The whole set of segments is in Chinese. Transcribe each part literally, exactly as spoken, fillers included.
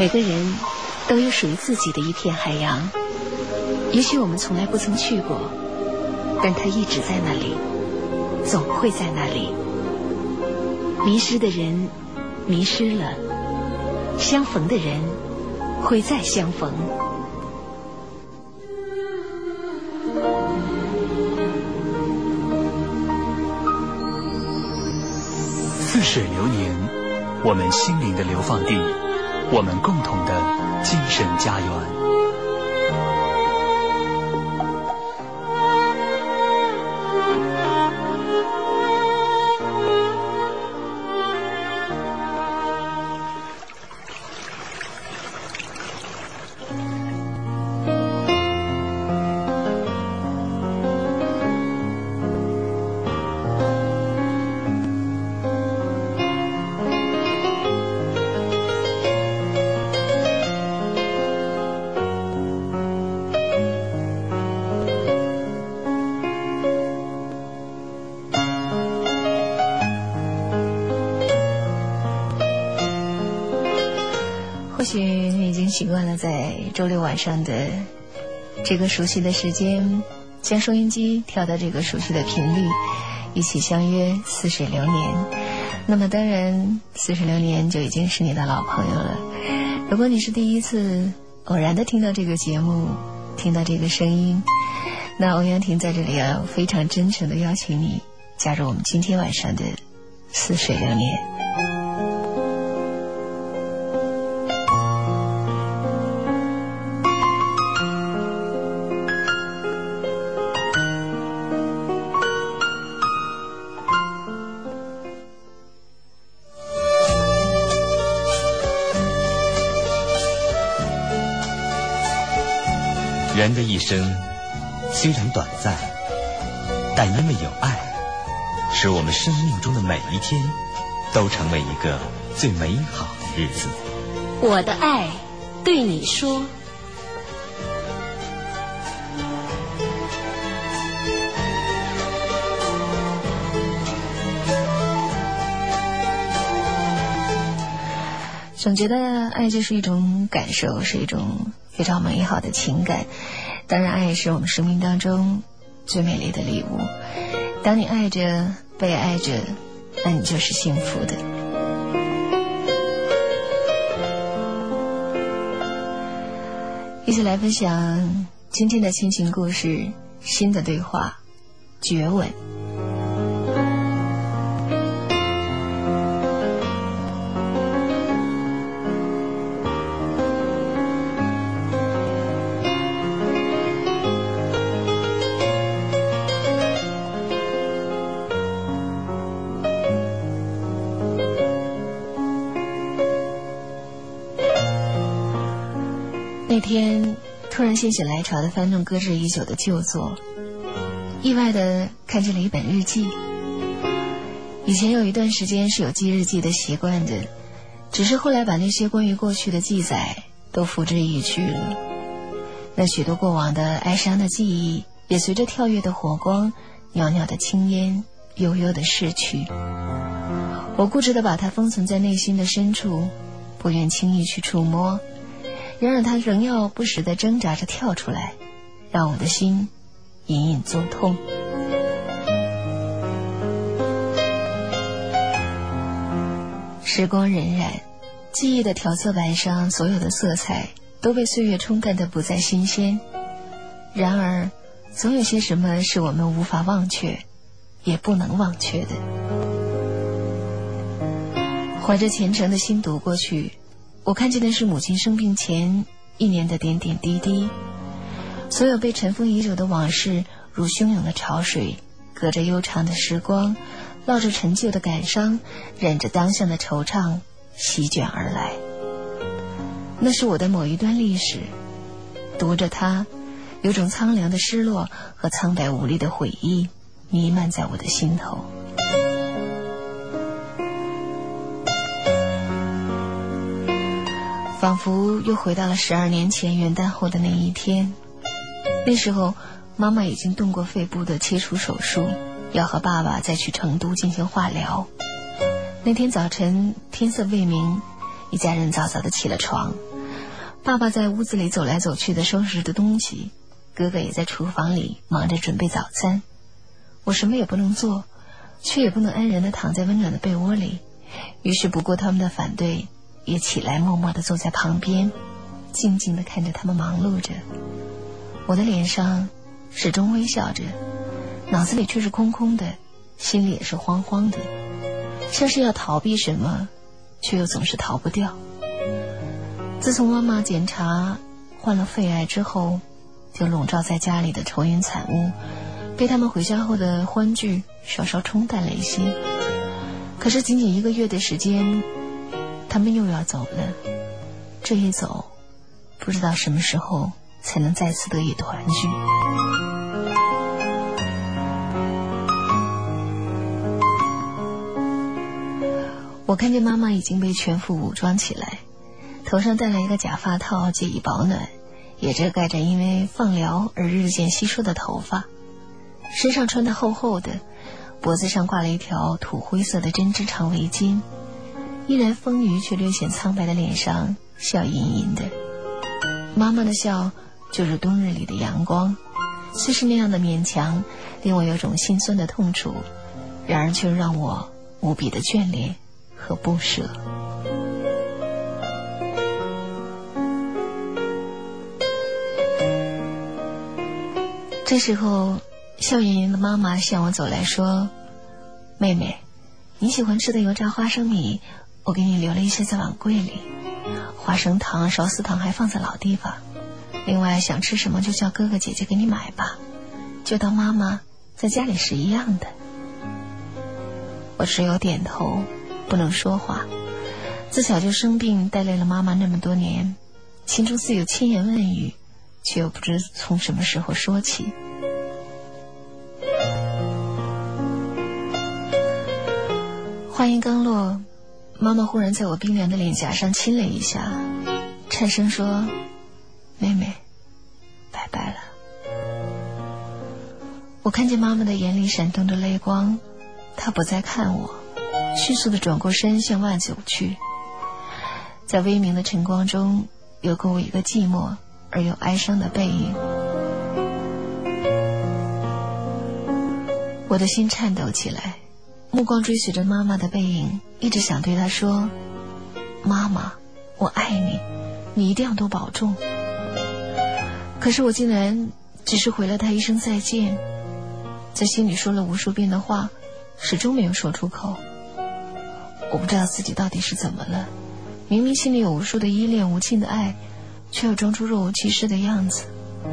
每个人都有属于自己的一片海洋，也许我们从来不曾去过，但它一直在那里，总会在那里。迷失的人迷失了，相逢的人会再相逢。 似水流年，我们心灵的流放地，我们共同的精神家园。 或许你已经习惯了在周六晚上的这个熟悉的时间，将收音机调到这个熟悉的频率，一起相约似水流年。那么当然似水流年就已经是你的老朋友了。如果你是第一次偶然的听到这个节目，听到这个声音，那欧阳婷在这里要非常真诚的邀请你加入我们今天晚上的似水流年。 人的一生虽然短暂，但因为有爱，使我们生命中的每一天都成为一个最美好的日子。 我的爱对你说。总觉得爱就是一种感受，是一种非常美好的情感。当然爱是我们生命当中最美丽的礼物，当你爱着被爱着，那你就是幸福的。一起来分享今天的亲情故事，新的对话，绝吻。那天突然心血来潮地翻动搁置已久的旧作，意外地看见了一本日记。以前有一段时间是有记日记的习惯的，只是后来把那些关于过去的记载都付之一炬了。那许多过往的哀伤的记忆也随着跳跃的火光，袅袅的青烟悠悠地逝去。我固执地把它封存在内心的深处，不愿轻易去触摸，然而它仍要不时地挣扎着跳出来，让我的心隐隐作痛。时光荏苒，记忆的调色板上所有的色彩都被岁月冲淡得不再新鲜。然而总有些什么是我们无法忘却也不能忘却的。怀着虔诚的心读过去，我看见的是母亲生病前一年的点点滴滴，所有被尘封已久的往事如汹涌的潮水，隔着悠长的时光，烙着陈旧的感伤，忍着当下的惆怅，席卷而来。那是我的某一段历史，读着它，有种苍凉的失落和苍白无力的悔意弥漫在我的心头。仿佛又回到了十二年前元旦后的那一天。那时候妈妈已经动过肺部的切除手术，要和爸爸再去成都进行化疗。那天早晨天色未明，一家人早早的起了床， 爸爸在屋子里走来走去的收拾着东西，哥哥也在厨房里忙着准备早餐。我什么也不能做，却也不能安然地躺在温暖的被窝里，于是不顾他们的反对，也起来默默地坐在旁边，静静地看着他们忙碌着。我的脸上始终微笑着，脑子里却是空空的，心里也是慌慌的，像是要逃避什么，却又总是逃不掉。自从妈妈检查患了肺癌之后，就笼罩在家里的愁云惨雾，被他们回家后的欢聚稍稍冲淡了一些。可是仅仅一个月的时间，他们又要走了，这一走，不知道什么时候才能再次得以团聚。我看见妈妈已经被全副武装起来，头上戴了一个假发套，借以保暖，也遮盖着因为放疗而日渐稀疏的头发，身上穿得厚厚的，脖子上挂了一条土灰色的针织长围巾，依然丰腴却略显苍白的脸上笑盈盈的。妈妈的笑就如冬日里的阳光，虽是那样的勉强，令我有种心酸的痛楚，然而却让我无比的眷恋和不舍。这时候，笑盈盈的妈妈向我走来说：“妹妹，你喜欢吃的油炸花生米，我给你留了一些在碗柜里，花生糖、芍丝糖还放在老地方。另外想吃什么就叫哥哥姐姐给你买吧，就当妈妈在家里是一样的。”我只有点头，不能说话。自小就生病带累了妈妈那么多年，心中自有千言万语，却又不知从什么时候说起。话音刚落，妈妈忽然在我冰凉的脸颊上亲了一下，颤声说：“妹妹，拜拜了。”我看见妈妈的眼里闪动着泪光，她不再看我，迅速地转过身向外走去。在微明的晨光中，有给我一个寂寞而又哀伤的背影。我的心颤抖起来，目光追随着妈妈的背影，一直想对她说：“妈妈，我爱你，你一定要多保重。”可是我竟然只是回了她一声再见，在心里说了无数遍的话，始终没有说出口。我不知道自己到底是怎么了，明明心里有无数的依恋、无尽的爱，却又装出若无其事的样子。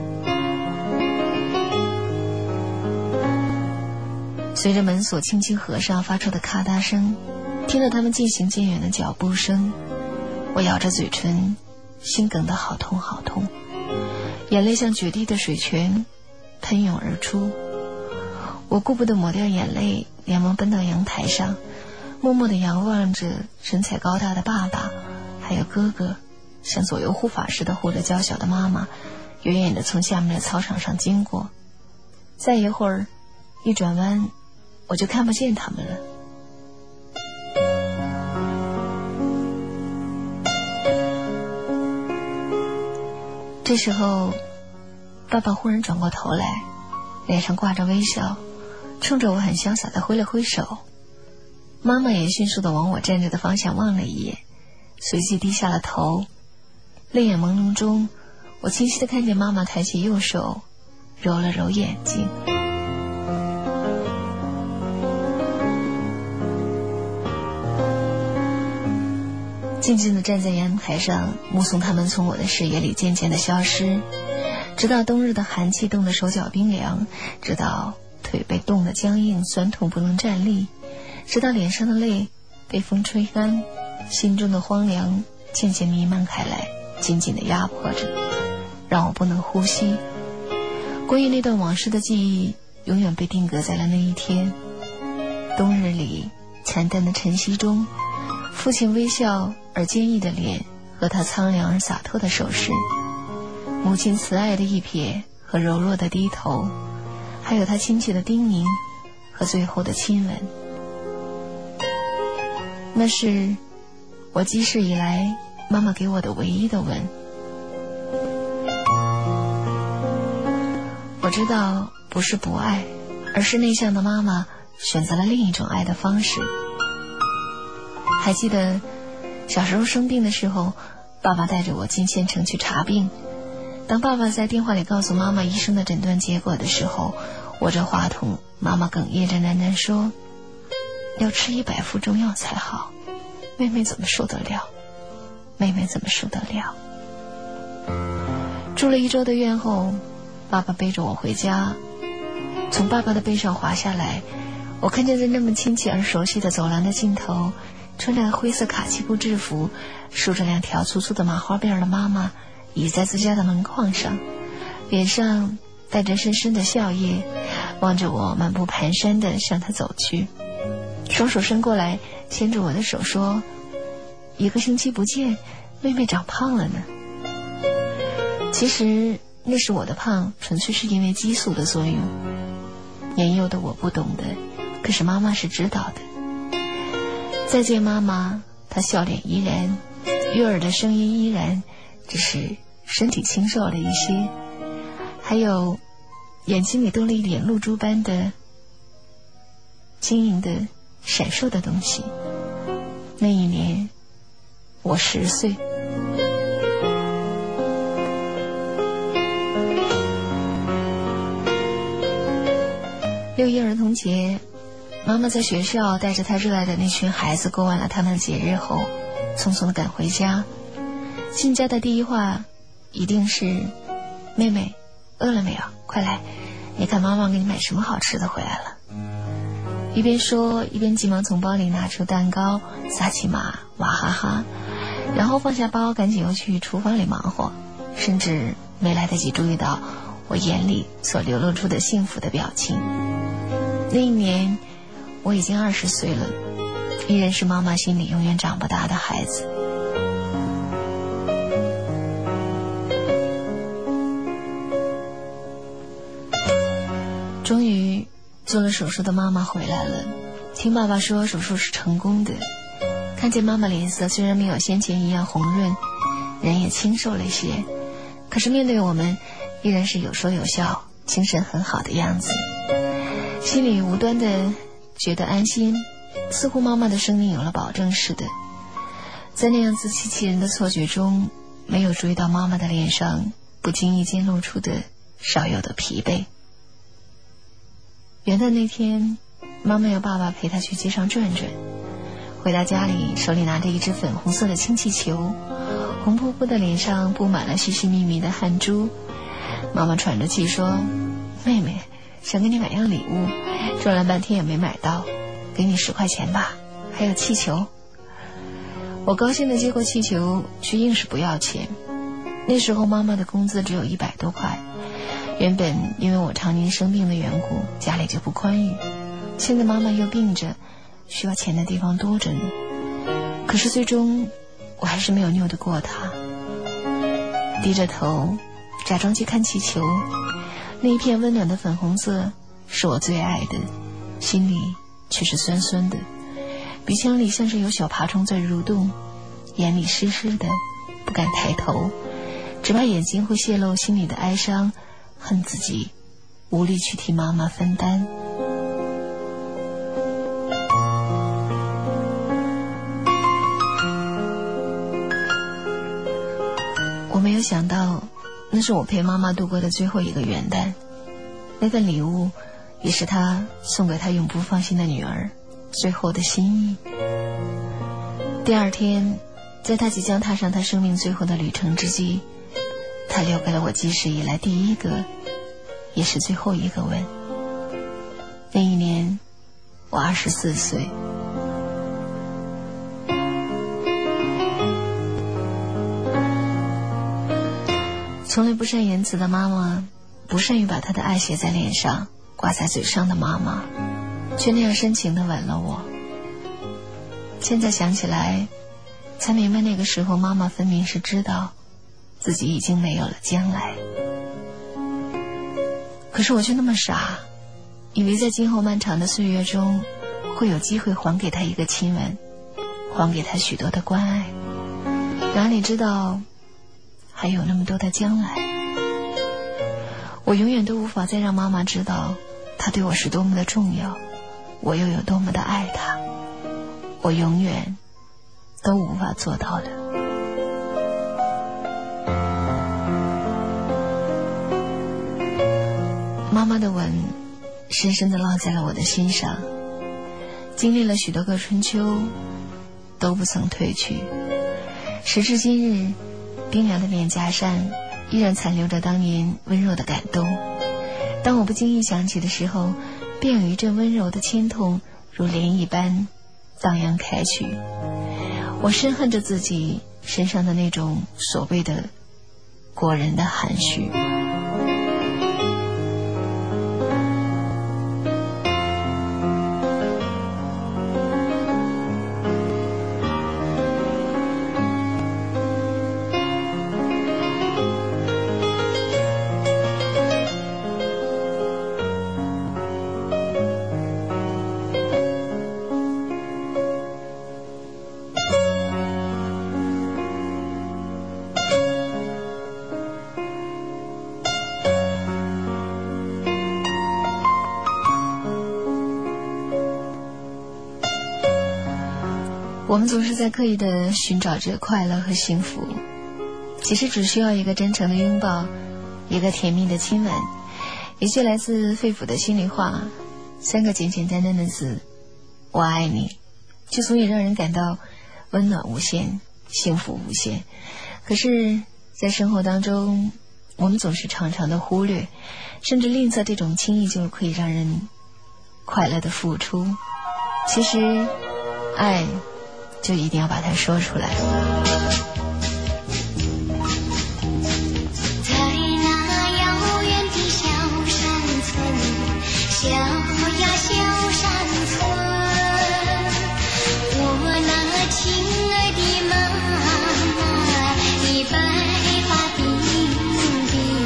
随着门锁轻轻合上发出的咔嗒声，听到他们渐行渐远的脚步声，我咬着嘴唇，心梗得好痛好痛，眼泪像决堤的水泉喷涌而出。我顾不得抹掉眼泪，连忙奔到阳台上，默默地仰望着身材高大的爸爸还有哥哥，像左右护法似的护着娇小的妈妈，远远地从下面的操场上经过。再一会儿，一转弯，我就看不见他们了。这时候，爸爸忽然转过头来，脸上挂着微笑，冲着我很潇洒地挥了挥手。妈妈也迅速地往我站着的方向望了一眼，随即低下了头。泪眼朦胧中，我清晰地看见妈妈抬起右手，揉了揉眼睛。静静地站在阳台上，目送他们从我的视野里渐渐地消失，直到冬日的寒气冻得手脚冰凉，直到腿被冻得僵硬酸痛不能站立，直到脸上的泪被风吹干，心中的荒凉渐渐弥漫开来，紧紧地压迫着，让我不能呼吸。关于那段往事的记忆永远被定格在了那一天。冬日里惨淡的晨曦中，父亲微笑而坚毅的脸和他苍凉而洒脱的手势，母亲慈爱的一瞥和柔弱的低头，还有他亲切的叮咛和最后的亲吻。那是我记事以来妈妈给我的唯一的吻， 我知道不是不爱，而是内向的妈妈选择了另一种爱的方式。还记得小时候生病的时候，爸爸带着我进县城去查病。当爸爸在电话里告诉妈妈医生的诊断结果的时候，握着话筒，妈妈哽咽着喃喃说，要吃一百副中药才好，妹妹怎么受得了，妹妹怎么受得了。住了一周的院后，爸爸背着我回家，从爸爸的背上滑下来，我看见在那么亲切而熟悉的走廊的尽头，穿着灰色卡其布制服，梳着两条粗粗的麻花辫的妈妈倚在自家的门框上，脸上带着深深的笑靥，望着我满步蹒跚地向她走去，双手伸过来牵着我的手说，一个星期不见，妹妹长胖了呢。其实那时我的胖纯粹是因为激素的作用，年幼的我不懂的，可是妈妈是知道的。再见妈妈，她笑脸依然，悦耳的声音依然，只是身体清瘦了一些，还有眼睛里多了一点露珠般的晶莹的闪烁的东西。那一年我十岁。六一儿童节，妈妈在学校带着她热爱的那群孩子过完了他们的节日后，匆匆地赶回家。进家的第一话一定是，妹妹饿了没有，快来，你看妈妈给你买什么好吃的回来了。一边说一边急忙从包里拿出蛋糕，撒起马，哇哈哈，然后放下包赶紧又去厨房里忙活，甚至没来得及注意到我眼里所流露出的幸福的表情。那一年我已经二十岁了，依然是妈妈心里永远长不大的孩子。终于做了手术的妈妈回来了，听爸爸说手术是成功的，看见妈妈脸色虽然没有先前一样红润，人也清瘦了一些，可是面对我们依然是有说有笑，精神很好的样子，心里无端的觉得安心，似乎妈妈的生命有了保证似的。在那样自欺欺人的错觉中，没有注意到妈妈的脸上不经意间露出的少有的疲惫。元旦那天，妈妈要爸爸陪她去街上转转，回到家里手里拿着一只粉红色的氢气球，红扑扑的脸上布满了细细密密的汗珠。妈妈喘着气说，妹妹想给你买样礼物，转了半天也没买到，给你十块钱吧，还有气球。我高兴地接过气球，却硬是不要钱。那时候妈妈的工资只有一百多块，原本因为我常年生病的缘故，家里就不宽裕，现在妈妈又病着，需要钱的地方多着呢。可是最终我还是没有拗得过她，低着头假装去看气球，那一片温暖的粉红色是我最爱的，心里却是酸酸的，鼻腔里像是有小爬虫在蠕动，眼里湿湿的，不敢抬头，只怕眼睛会泄露心里的哀伤，恨自己无力去替妈妈分担。我没有想到那是我陪妈妈度过的最后一个元旦，那份礼物也是她送给她永不放心的女儿最后的心意。第二天，在她即将踏上她生命最后的旅程之际，她留给了我记事以来第一个也是最后一个吻。那一年我二十四岁。从来不善言辞的妈妈，不善于把她的爱写在脸上挂在嘴上的妈妈，却那样深情地吻了我。现在想起来才明白，那个时候妈妈分明是知道自己已经没有了将来，可是我却那么傻，以为在今后漫长的岁月中会有机会还给她一个亲吻，还给她许多的关爱，哪里知道还有那么多的将来。 我永远都无法再让妈妈知道她对我是多么的重要，我又有多么的爱她，我永远都无法做到的。妈妈的吻深深地烙在了我的心上，经历了许多个春秋都不曾褪去，时至今日，冰凉的脸颊上依然残留着当年温柔的感动。当我不经意想起的时候，便有一阵温柔的牵痛如涟漪般荡漾开去。我深恨着自己身上的那种所谓的国人的含蓄。我们总是在刻意地寻找着快乐和幸福，其实只需要一个真诚的拥抱，一个甜蜜的亲吻，一句来自肺腑的心里话，三个简简单单的字，我爱你，就足以让人感到温暖无限，幸福无限。可是在生活当中，我们总是常常的忽略，甚至吝啬这种轻易就可以让人快乐的付出。其实爱就一定要把它说出来。 在那遥远的小山村，小呀小山村，我那亲爱的妈妈的白发鬓鬓，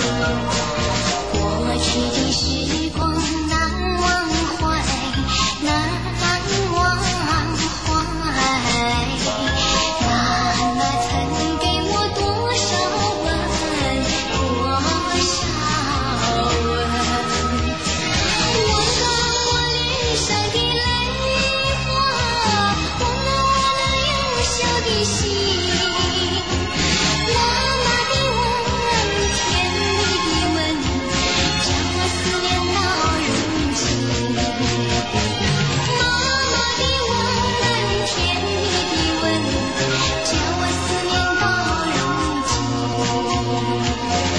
过去的时光难忘怀，难忘怀。妈妈曾给我多少吻，多少吻，忘了我脸上的泪花，忘了我那幼小的心。妈妈的吻，甜蜜的吻，将我思念到如今。妈妈的吻，甜蜜的吻，将我思念到如今。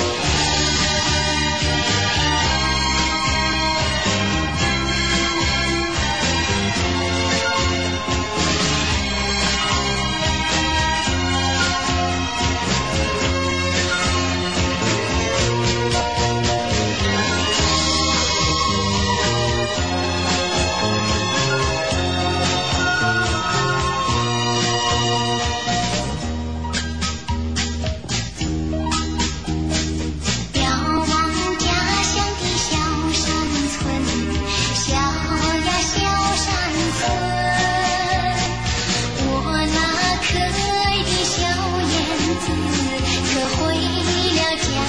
遥望家乡的小山村，小呀小山村，我那可爱的小燕子可回了家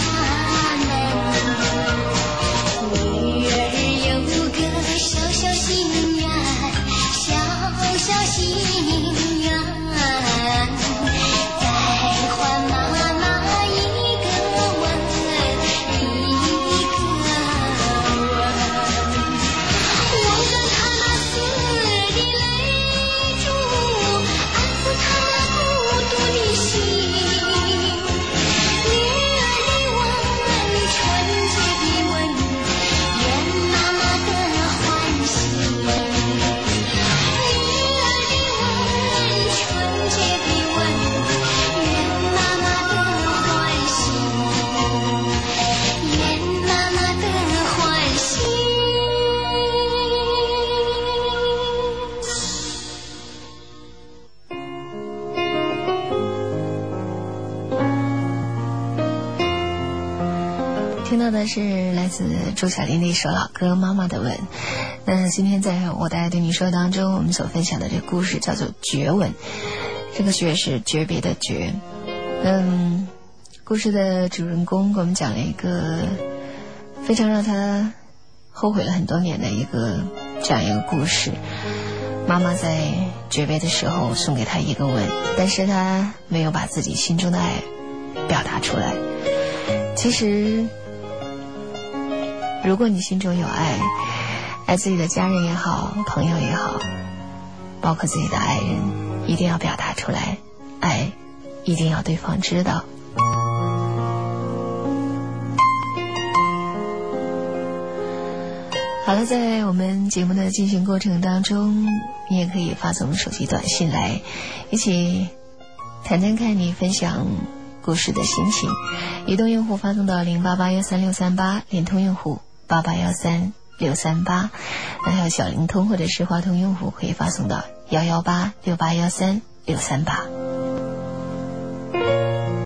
门。女儿有个小小心愿，小小心愿，再还妈妈一个吻，一个吻，望着她那死的泪珠，安抚她那孤独的心。女儿的吻，纯洁的吻，圆妈妈的欢喜。女儿的吻，纯洁的吻，圆妈妈的欢喜，圆妈妈的欢喜。 听到的是来自朱晓琳的一首老歌《妈妈的吻》。那今天在我的爱对你说当中，我们所分享的这个故事叫做绝吻，这个绝是诀别的绝。嗯，故事的主人公给我们讲了一个非常让他后悔了很多年的一个这样一个故事。妈妈在诀别的时候送给他一个吻，但是他没有把自己心中的爱表达出来。其实如果你心中有爱，爱自己的家人也好，朋友也好，包括自己的爱人，一定要表达出来，爱一定要对方知道。好了，在我们节目的进行过程当中，你也可以发送手机短信来，一起谈谈看你分享故事的心情。移动用户发送到零八八幺三六三八，联通用户八八幺三六三八，那还有小灵通或者是华通用户可以发送到幺幺八六八幺三六三八。